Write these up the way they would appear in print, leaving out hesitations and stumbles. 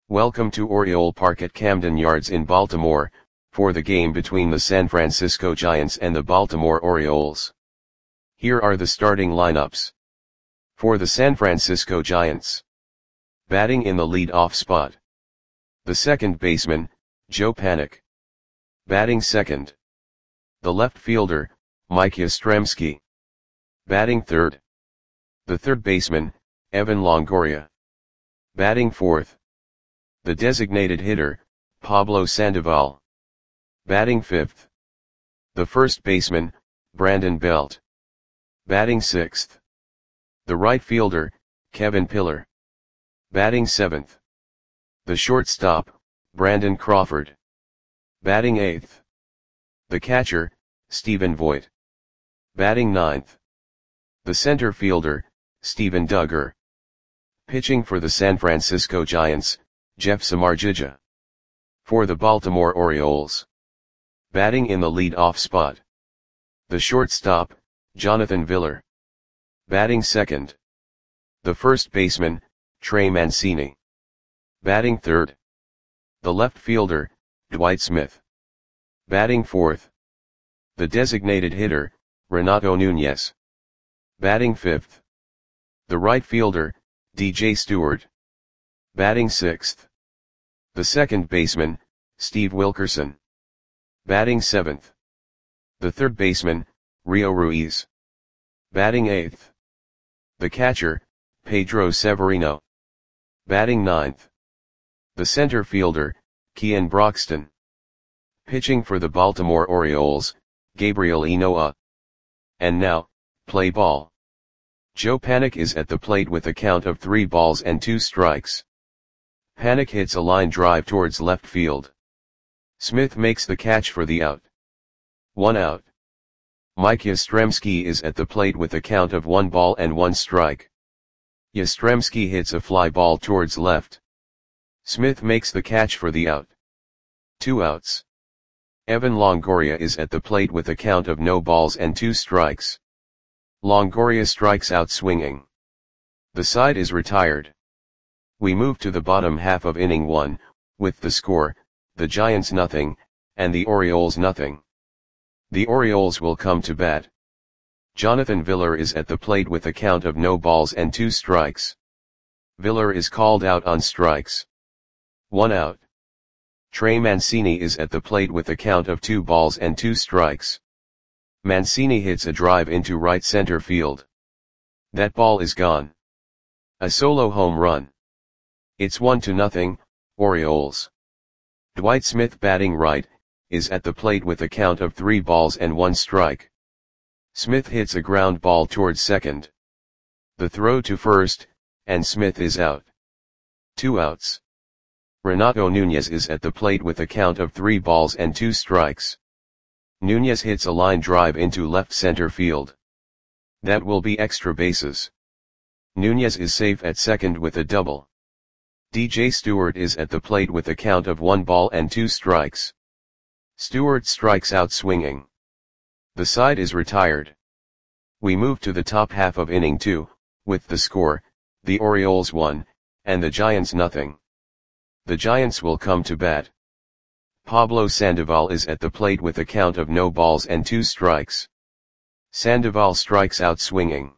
Welcome to Oriole Park at Camden Yards in Baltimore, for the game between the San Francisco Giants and the Baltimore Orioles. Here are the starting lineups. For the San Francisco Giants. Batting in the lead-off spot. The second baseman, Joe Panik. Batting second. The left fielder, Mike Yastrzemski. Batting third. The third baseman, Evan Longoria. Batting fourth. The designated hitter, Pablo Sandoval. Batting fifth. The first baseman, Brandon Belt. Batting sixth. The right fielder, Kevin Pillar. Batting seventh. The shortstop, Brandon Crawford. Batting eighth. The catcher, Stephen Voigt. Batting ninth. The center fielder, Steven Duggar. Pitching for the San Francisco Giants, Jeff Samardzija. For the Baltimore Orioles. Batting in the lead-off spot. The shortstop, Jonathan Villar. Batting second. The first baseman, Trey Mancini. Batting third. The left fielder, Dwight Smith. Batting fourth. The designated hitter, Renato Nunez. Batting fifth. The right fielder, DJ Stewart. Batting sixth. The second baseman, Steve Wilkerson. Batting seventh. The third baseman, Rio Ruiz. Batting eighth. The catcher, Pedro Severino. Batting ninth. The center fielder, Kean Broxton. Pitching for the Baltimore Orioles, Gabriel Ynoa. And now, play ball. Joe Panik is at the plate with a count of 3 balls and 2 strikes. Panik hits a line drive towards left field. Smith makes the catch for the out. 1 out. Mike Yastrzemski is at the plate with a count of 1 ball and 1 strike. Yastrzemski hits a fly ball towards left. Smith makes the catch for the out. 2 outs. Evan Longoria is at the plate with a count of no balls and 2 strikes. Longoria strikes out swinging. The side is retired. We move to the bottom half of inning 1, with the score, the Giants nothing, and the Orioles nothing. The Orioles will come to bat. Jonathan Villar is at the plate with a count of no balls and 2 strikes. Villar is called out on strikes. 1 out. Trey Mancini is at the plate with a count of 2 balls and 2 strikes. Mancini hits a drive into right center field. That ball is gone. A solo home run. It's 1-0, Orioles. Dwight Smith batting right, is at the plate with a count of 3 balls and 1 strike. Smith hits a ground ball towards second. The throw to first, and Smith is out. 2 outs. Renato Nunez is at the plate with a count of 3 balls and 2 strikes. Nunez hits a line drive into left center field. That will be extra bases. Nunez is safe at second with a double. DJ Stewart is at the plate with a count of 1 ball and 2 strikes. Stewart strikes out swinging. The side is retired. We move to the top half of inning 2, with the score, the Orioles 1, and the Giants nothing. The Giants will come to bat. Pablo Sandoval is at the plate with a count of no balls and 2 strikes. Sandoval strikes out swinging.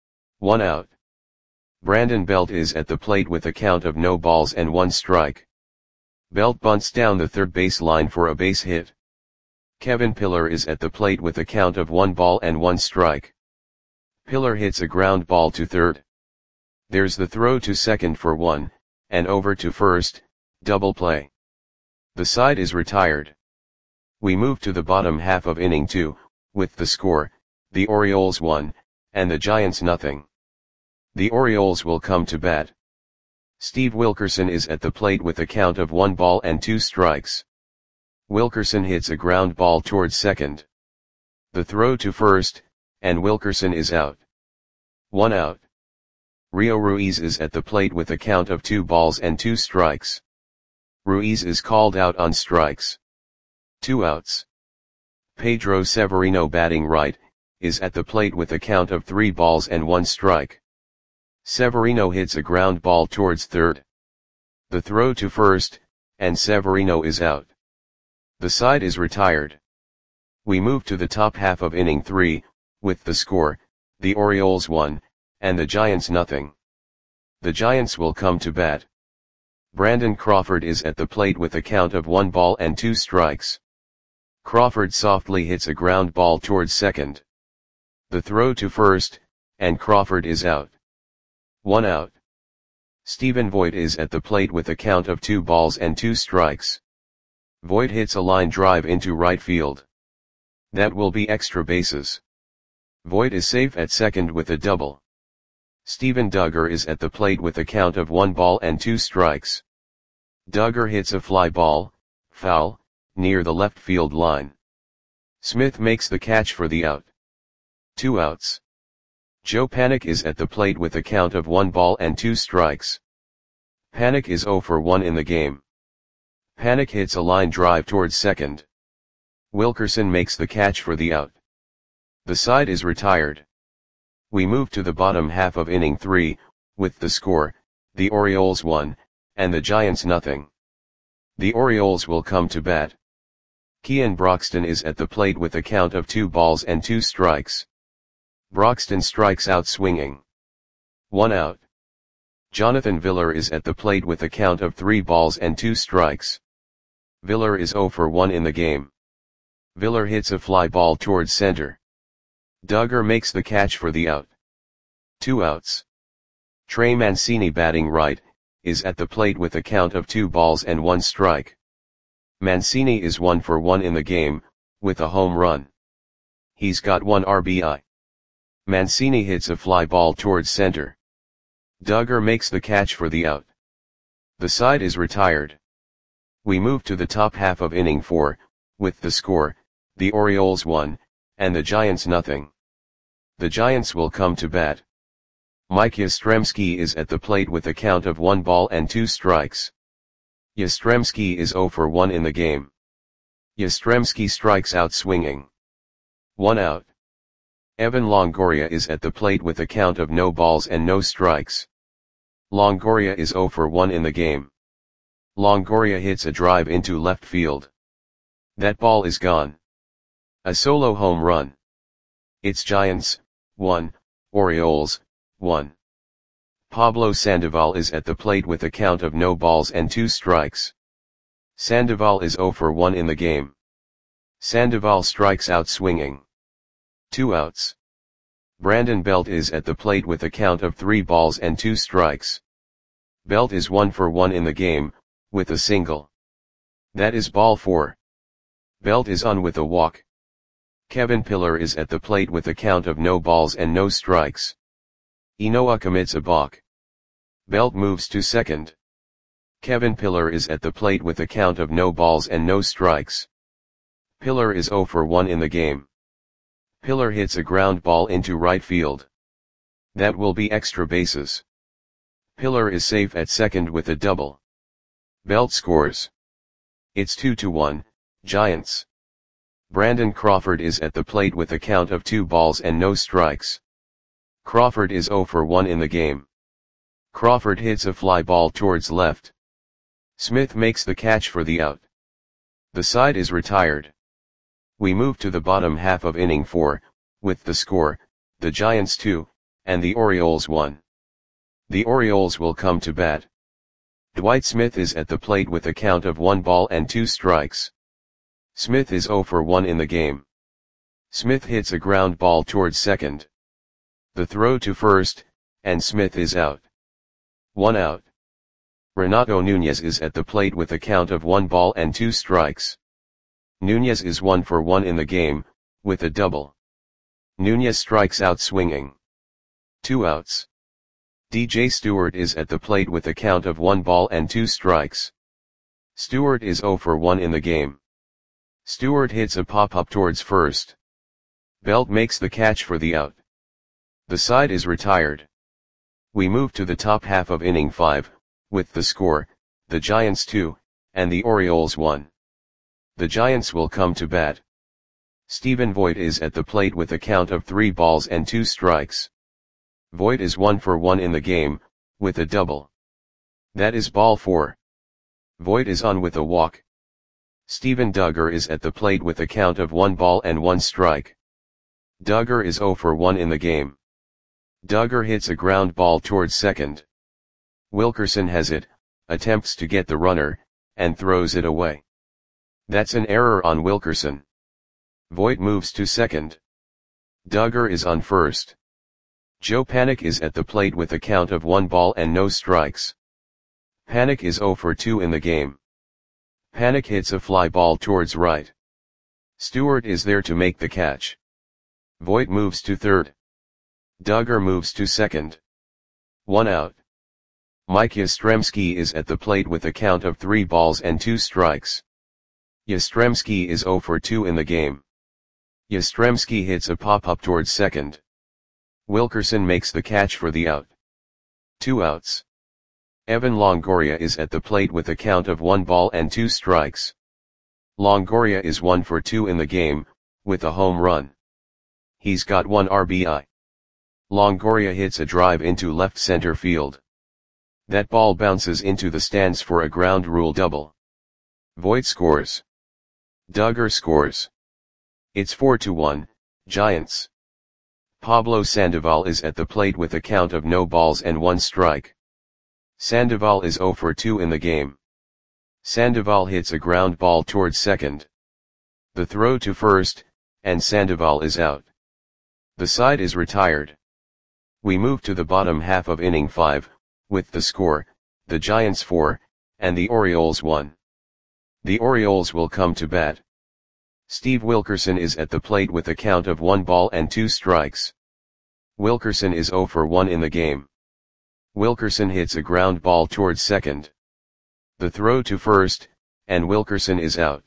1 out. Brandon Belt is at the plate with a count of no balls and 1 strike. Belt bunts down the third base line for a base hit. Kevin Pillar is at the plate with a count of 1 ball and 1 strike. Pillar hits a ground ball to third. There's the throw to second for 1, and over to first, double play. The side is retired. We move to the bottom half of inning 2, with the score, the Orioles 1, and the Giants nothing. The Orioles will come to bat. Steve Wilkerson is at the plate with a count of 1 ball and 2 strikes. Wilkerson hits a ground ball towards second. The throw to first, and Wilkerson is out. 1 out. Rio Ruiz is at the plate with a count of 2 balls and 2 strikes. Ruiz is called out on strikes. 2 outs. Pedro Severino batting right, is at the plate with a count of 3 balls and 1 strike. Severino hits a ground ball towards third. The throw to first, and Severino is out. The side is retired. We move to the top half of inning 3, with the score, the Orioles 1, and the Giants nothing. The Giants will come to bat. Brandon Crawford is at the plate with a count of 1 ball and 2 strikes. Crawford softly hits a ground ball towards second. The throw to first, and Crawford is out. 1 out. Stephen Voit is at the plate with a count of 2 balls and 2 strikes. Voit hits a line drive into right field. That will be extra bases. Voit is safe at second with a double. Steven Duggar is at the plate with a count of 1 ball and 2 strikes. Duggar hits a fly ball, foul, near the left field line. Smith makes the catch for the out. 2 outs. Joe Panik is at the plate with a count of 1 ball and 2 strikes. Panik is 0 for 1 in the game. Panik hits a line drive towards second. Wilkerson makes the catch for the out. The side is retired. We move to the bottom half of inning 3, with the score, the Orioles 1, and the Giants nothing. The Orioles will come to bat. Kean Broxton is at the plate with a count of 2 balls and 2 strikes. Broxton strikes out swinging. 1 out. Jonathan Villar is at the plate with a count of 3 balls and 2 strikes. Villar is 0 for 1 in the game. Villar hits a fly ball towards center. Duggar makes the catch for the out. 2 outs. Trey Mancini, batting right, is at the plate with a count of 2 balls and 1 strike. Mancini is 1 for 1 in the game, with a home run. He's got 1 RBI. Mancini hits a fly ball towards center. Duggar makes the catch for the out. The side is retired. We move to the top half of inning 4, with the score, the Orioles 1, and the Giants nothing. The Giants will come to bat. Mike Yastrzemski is at the plate with a count of 1 ball and 2 strikes. Yastrzemski is 0 for 1 in the game. Yastrzemski strikes out swinging. 1 out. Evan Longoria is at the plate with a count of no balls and no strikes. Longoria is 0 for 1 in the game. Longoria hits a drive into left field. That ball is gone. A solo home run. It's Giants 1, Orioles 1. Pablo Sandoval is at the plate with a count of no balls and 2 strikes. Sandoval is 0 for 1 in the game. Sandoval strikes out swinging. 2 outs. Brandon Belt is at the plate with a count of 3 balls and 2 strikes. Belt is 1 for 1 in the game, with a single. That is ball 4. Belt is on with a walk. Kevin Pillar is at the plate with a count of no balls and no strikes. Inoa commits a balk. Belt moves to second. Kevin Pillar is at the plate with a count of no balls and no strikes. Pillar is 0 for 1 in the game. Pillar hits a ground ball into right field. That will be extra bases. Pillar is safe at second with a double. Belt scores. It's 2-1, Giants. Brandon Crawford is at the plate with a count of 2 balls and no strikes. Crawford is 0 for 1 in the game. Crawford hits a fly ball towards left. Smith makes the catch for the out. The side is retired. We move to the bottom half of inning 4, with the score, the Giants 2, and the Orioles 1. The Orioles will come to bat. Dwight Smith is at the plate with a count of 1 ball and 2 strikes. Smith is 0 for 1 in the game. Smith hits a ground ball towards second. The throw to first, and Smith is out. 1 out. Renato Nunez is at the plate with a count of 1 ball and 2 strikes. Nunez is 1 for 1 in the game, with a double. Nunez strikes out swinging. 2 outs. DJ Stewart is at the plate with a count of 1 ball and 2 strikes. Stewart is 0 for 1 in the game. Stewart hits a pop-up towards first. Belt makes the catch for the out. The side is retired. We move to the top half of inning 5, with the score, the Giants 2, and the Orioles 1. The Giants will come to bat. Stephen Voit is at the plate with a count of 3 balls and 2 strikes. Voit is 1 for 1 in the game, with a double. That is ball 4. Voit is on with a walk. Steven Duggar is at the plate with a count of 1 ball and 1 strike. Duggar is 0 for 1 in the game. Duggar hits a ground ball towards second. Wilkerson has it, attempts to get the runner, and throws it away. That's an error on Wilkerson. Voit moves to second. Duggar is on first. Joe Panik is at the plate with a count of 1 ball and no strikes. Panik is 0 for 2 in the game. Panik hits a fly ball towards right. Stewart is there to make the catch. Voit moves to third. Duggar moves to second. 1 out. Mike Yastrzemski is at the plate with a count of 3 balls and 2 strikes. Yastrzemski is 0 for 2 in the game. Yastrzemski hits a pop-up towards second. Wilkerson makes the catch for the out. 2 outs. Evan Longoria is at the plate with a count of 1 ball and 2 strikes. Longoria is 1 for 2 in the game, with a home run. He's got 1 RBI. Longoria hits a drive into left center field. That ball bounces into the stands for a ground rule double. Voit scores. Duggar scores. It's 4-1, Giants. Pablo Sandoval is at the plate with a count of no balls and 1 strike. Sandoval is 0 for 2 in the game. Sandoval hits a ground ball towards second. The throw to first, and Sandoval is out. The side is retired. We move to the bottom half of inning 5, with the score, the Giants 4, and the Orioles 1. The Orioles will come to bat. Steve Wilkerson is at the plate with a count of 1 ball and 2 strikes. Wilkerson is 0 for 1 in the game. Wilkerson hits a ground ball towards second. The throw to first, and Wilkerson is out.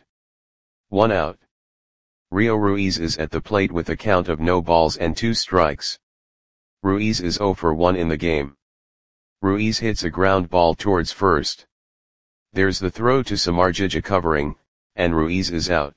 1 out. Rio Ruiz is at the plate with a count of no balls and 2 strikes. Ruiz is 0 for 1 in the game. Ruiz hits a ground ball towards first. There's the throw to Samardzija covering, and Ruiz is out.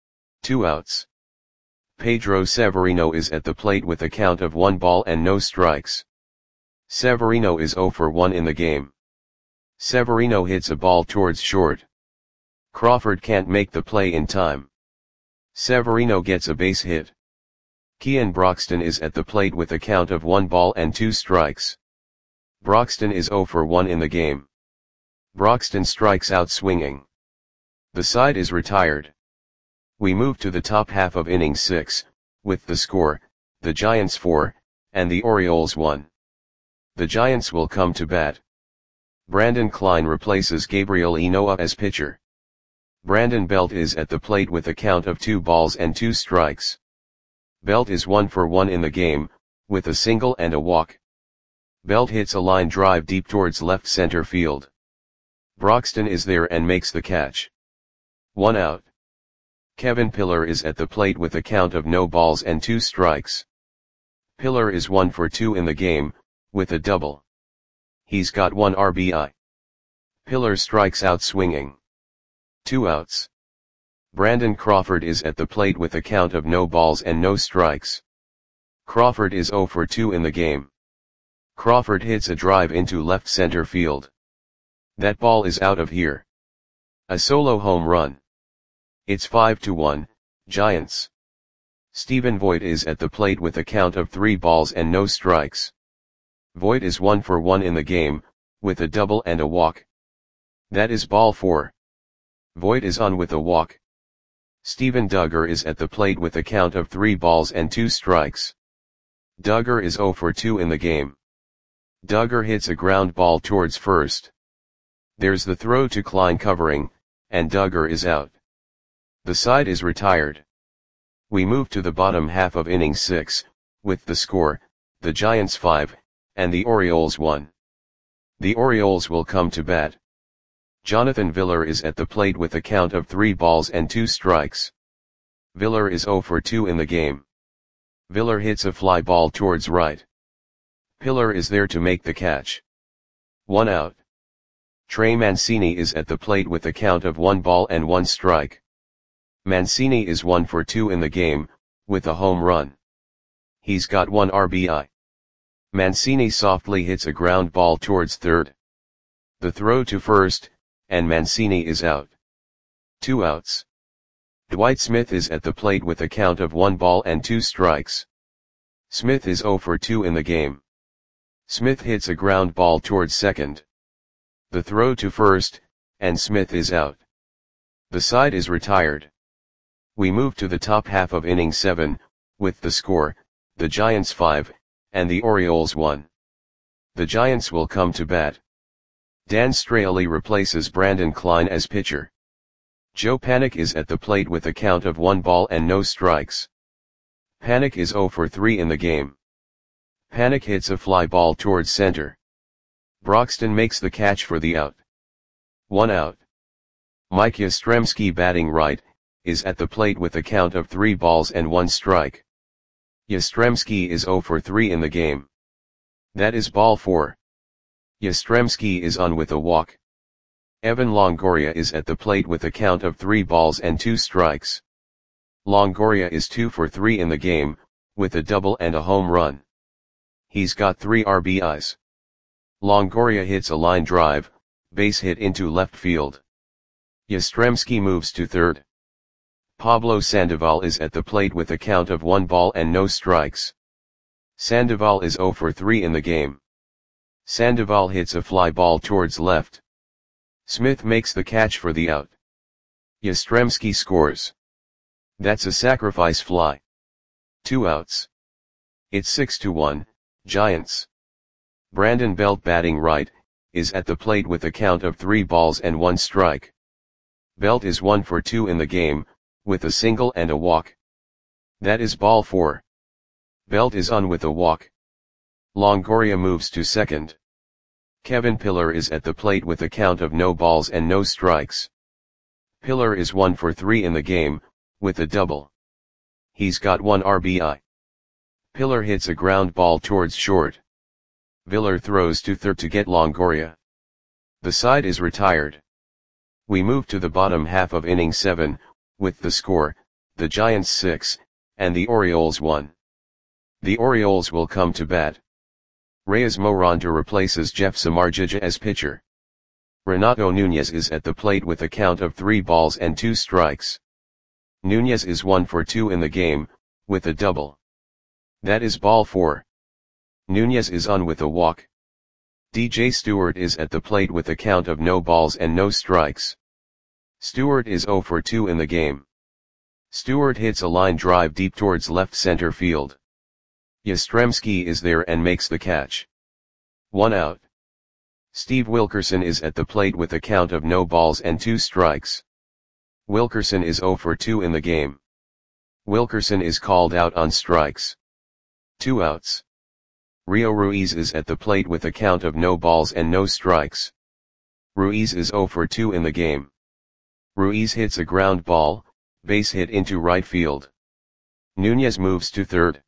2 outs. Pedro Severino is at the plate with a count of 1 ball and no strikes. Severino is 0 for 1 in the game. Severino hits a ball towards short. Crawford can't make the play in time. Severino gets a base hit. Keon Broxton is at the plate with a count of 1 ball and 2 strikes. Broxton is 0 for 1 in the game. Broxton strikes out swinging. The side is retired. We move to the top half of inning 6, with the score, the Giants 4, and the Orioles 1. The Giants will come to bat. Brandon Klein replaces Gabriel Enoa as pitcher. Brandon Belt is at the plate with a count of 2 balls and 2 strikes. Belt is 1 for 1 in the game, with a single and a walk. Belt hits a line drive deep towards left center field. Broxton is there and makes the catch. 1 out. Kevin Pillar is at the plate with a count of no balls and 2 strikes. Pillar is 1 for 2 in the game, with a double. He's got 1 RBI. Pillar strikes out swinging. 2 outs. Brandon Crawford is at the plate with a count of no balls and no strikes. Crawford is 0 for 2 in the game. Crawford hits a drive into left center field. That ball is out of here. A solo home run. It's 5-1, Giants. Stephen Voit is at the plate with a count of 3 balls and no strikes. Voit is 1 for 1 in the game, with a double and a walk. That is ball 4. Voit is on with a walk. Steven Duggar is at the plate with a count of 3 balls and 2 strikes. Duggar is 0 for 2 in the game. Duggar hits a ground ball towards first. There's the throw to Klein covering, and Duggar is out. The side is retired. We move to the bottom half of inning 6, with the score, the Giants 5, and the Orioles 1. The Orioles will come to bat. Jonathan Villar is at the plate with a count of 3 balls and 2 strikes. Villar is 0 for 2 in the game. Villar hits a fly ball towards right. Pillar is there to make the catch. 1 out. Trey Mancini is at the plate with a count of 1 ball and 1 strike. Mancini is 1 for 2 in the game, with a home run. He's got 1 RBI. Mancini softly hits a ground ball towards third. The throw to first, and Mancini is out. 2 outs. Dwight Smith is at the plate with a count of 1 ball and 2 strikes. Smith is 0 for 2 in the game. Smith hits a ground ball towards second. The throw to first, and Smith is out. The side is retired. We move to the top half of inning 7, with the score, the Giants 5, and the Orioles 1. The Giants will come to bat. Dan Straily replaces Brandon Klein as pitcher. Joe Panik is at the plate with a count of 1 ball and no strikes. Panik is 0 for 3 in the game. Panik hits a fly ball towards center. Broxton makes the catch for the out. 1 out. Mike Yastrzemski, batting right, is at the plate with a count of 3 balls and 1 strike. Yastrzemski is 0 for 3 in the game. That is ball 4. Yastrzemski is on with a walk. Evan Longoria is at the plate with a count of 3 balls and 2 strikes. Longoria is 2 for 3 in the game, with a double and a home run. He's got 3 RBIs. Longoria hits a line drive, base hit into left field. Yastrzemski moves to third. Pablo Sandoval is at the plate with a count of 1 ball and no strikes. Sandoval is 0 for 3 in the game. Sandoval hits a fly ball towards left. Smith makes the catch for the out. Yastrzemski scores. That's a sacrifice fly. 2 outs. It's 6-1, Giants. Brandon Belt, batting right, is at the plate with a count of 3 balls and 1 strike. Belt is 1 for 2 in the game, with a single and a walk. That is ball 4. Belt is on with a walk. Longoria moves to second. Kevin Pillar is at the plate with a count of no balls and no strikes. Pillar is 1 for 3 in the game, with a double. He's got 1 RBI. Pillar hits a ground ball towards short. Viller throws to third to get Longoria. The side is retired. We move to the bottom half of inning 7, with the score, the Giants 6, and the Orioles 1. The Orioles will come to bat. Reyes Moronta replaces Jeff Samardzija as pitcher. Renato Nunez is at the plate with a count of 3 balls and 2 strikes. Nunez is 1 for 2 in the game, with a double. That is ball 4. Nunez is on with a walk. DJ Stewart is at the plate with a count of no balls and no strikes. Stewart is 0 for 2 in the game. Stewart hits a line drive deep towards left center field. Yastrzemski is there and makes the catch. 1 out. Steve Wilkerson is at the plate with a count of no balls and 2 strikes. Wilkerson is 0 for 2 in the game. Wilkerson is called out on strikes. 2 outs. Rio Ruiz is at the plate with a count of no balls and no strikes. Ruiz is 0 for 2 in the game. Ruiz hits a ground ball, base hit into right field. Nunez moves to third.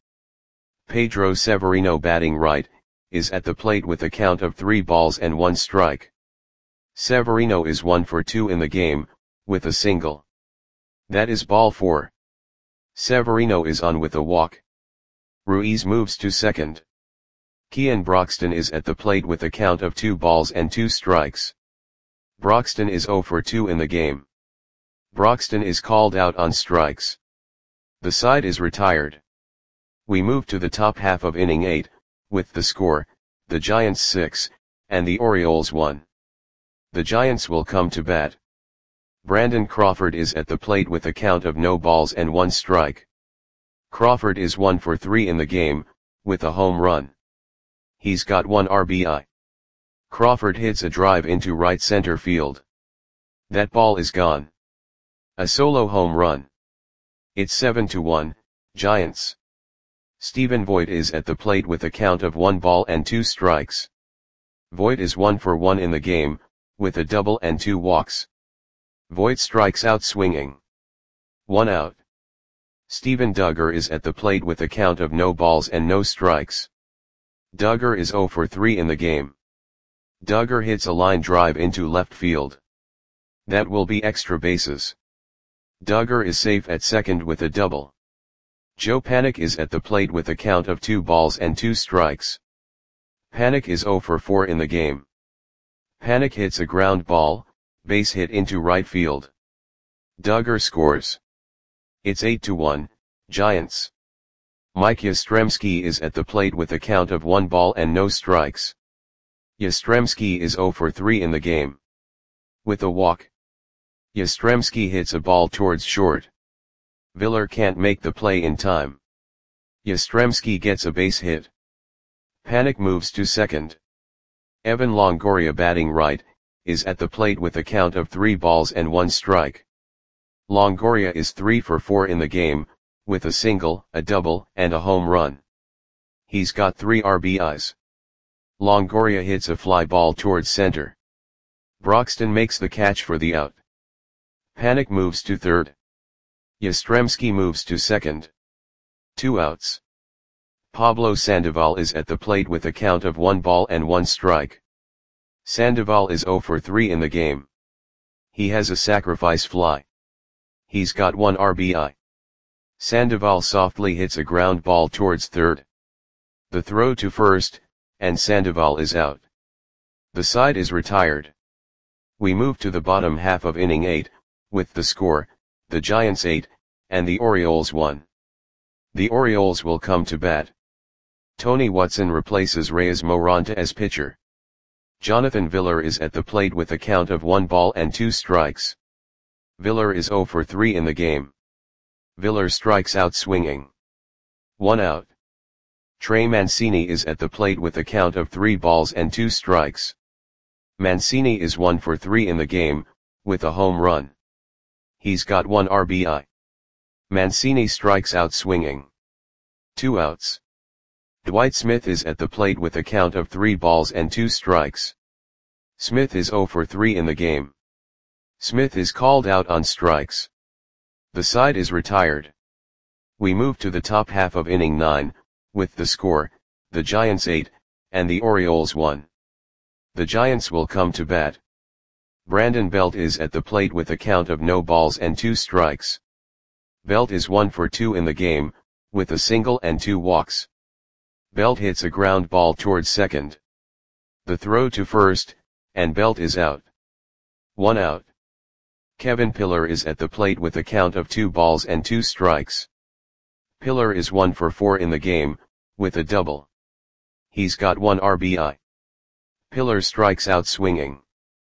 Pedro Severino, batting right, is at the plate with a count of 3 balls and 1 strike. Severino is 1 for 2 in the game, with a single. That is ball 4. Severino is on with a walk. Ruiz moves to second. Kean Broxton is at the plate with a count of 2 balls and 2 strikes. Broxton is 0 for 2 in the game. Broxton is called out on strikes. The side is retired. We move to the top half of inning 8, with the score, the Giants 6, and the Orioles 1. The Giants will come to bat. Brandon Crawford is at the plate with a count of no balls and 1 strike. Crawford is 1 for 3 in the game, with a home run. He's got 1 RBI. Crawford hits a drive into right center field. That ball is gone. A solo home run. It's 7-1, Giants. Stephen Voit is at the plate with a count of 1 ball and 2 strikes. Voit is 1 for 1 in the game, with a double and 2 walks. Voit strikes out swinging. 1 out. Steven Duggar is at the plate with a count of no balls and no strikes. Duggar is 0 for 3 in the game. Duggar hits a line drive into left field. That will be extra bases. Duggar is safe at second with a double. Joe Panik is at the plate with a count of 2 balls and 2 strikes. Panik is 0 for 4 in the game. Panik hits a ground ball, base hit into right field. Duggar scores. It's 8-1, Giants. Mike Yastrzemski is at the plate with a count of 1 ball and no strikes. Yastrzemski is 0 for 3 in the game. With a walk, Yastrzemski hits a ball towards short. Viller can't make the play in time. Yastrzemski gets a base hit. Panik moves to second. Evan Longoria, batting right, is at the plate with a count of 3 balls and 1 strike. Longoria is 3 for 4 in the game, with a single, a double, and a home run. He's got 3 RBIs. Longoria hits a fly ball towards center. Broxton makes the catch for the out. Panik moves to third. Yastrzemski moves to second. 2 outs. Pablo Sandoval is at the plate with a count of 1 ball and 1 strike. Sandoval is 0 for 3 in the game. He has a sacrifice fly. He's got 1 RBI. Sandoval softly hits a ground ball towards third. The throw to first, and Sandoval is out. The side is retired. We move to the bottom half of inning 8, with the score, the Giants 8, and the Orioles 1. The Orioles will come to bat. Tony Watson replaces Reyes Moronta as pitcher. Jonathan Viller is at the plate with a count of 1 ball and 2 strikes. Viller is 0 for 3 in the game. Viller strikes out swinging. 1 out. Trey Mancini is at the plate with a count of 3 balls and 2 strikes. Mancini is 1 for 3 in the game, with a home run. He's got 1 RBI. Mancini strikes out swinging. 2 outs. Dwight Smith is at the plate with a count of 3 balls and 2 strikes. Smith is 0 for 3 in the game. Smith is called out on strikes. The side is retired. We move to the top half of inning 9, with the score, the Giants 8, and the Orioles 1. The Giants will come to bat. Brandon Belt is at the plate with a count of no balls and 2 strikes. Belt is 1 for 2 in the game, with a single and 2 walks. Belt hits a ground ball towards second. The throw to first, and Belt is out. 1 out. Kevin Pillar is at the plate with a count of 2 balls and 2 strikes. Pillar is 1 for 4 in the game, with a double. He's got 1 RBI. Pillar strikes out swinging.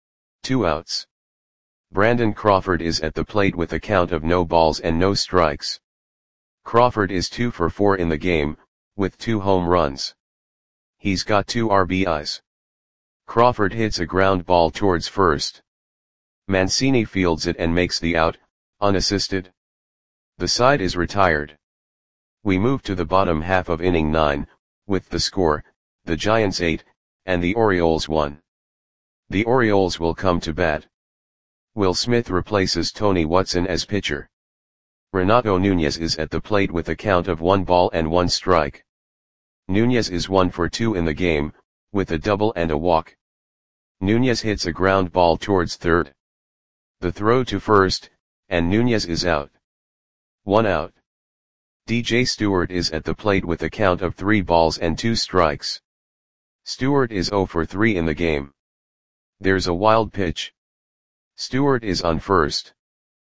2 outs. Brandon Crawford is at the plate with a count of no balls and no strikes. Crawford is 2 for 4 in the game, with 2 home runs. He's got 2 RBIs. Crawford hits a ground ball towards first. Mancini fields it and makes the out, unassisted. The side is retired. We move to the bottom half of inning 9, with the score, the Giants 8, and the Orioles 1. The Orioles will come to bat. Will Smith replaces Tony Watson as pitcher. Renato Nunez is at the plate with a count of 1 ball and 1 strike. Nunez is 1 for 2 in the game, with a double and a walk. Nunez hits a ground ball towards third. The throw to first, and Nunez is out. 1 out. DJ Stewart is at the plate with a count of 3 balls and 2 strikes. Stewart is 0 for 3 in the game. There's a wild pitch. Stewart is on first.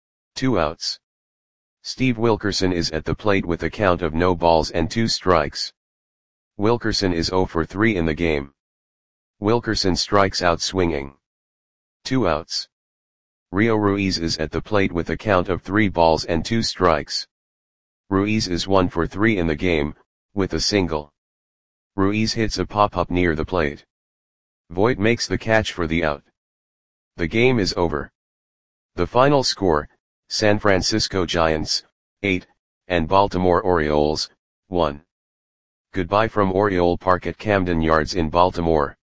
2 outs. Steve Wilkerson is at the plate with a count of no balls and 2 strikes. Wilkerson is 0 for 3 in the game. Wilkerson strikes out swinging. 2 outs. Rio Ruiz is at the plate with a count of 3 balls and 2 strikes. Ruiz is 1 for 3 in the game, with a single. Ruiz hits a pop-up near the plate. Voit makes the catch for the out. The game is over. The final score, San Francisco Giants, 8, and Baltimore Orioles, 1. Goodbye from Oriole Park at Camden Yards in Baltimore.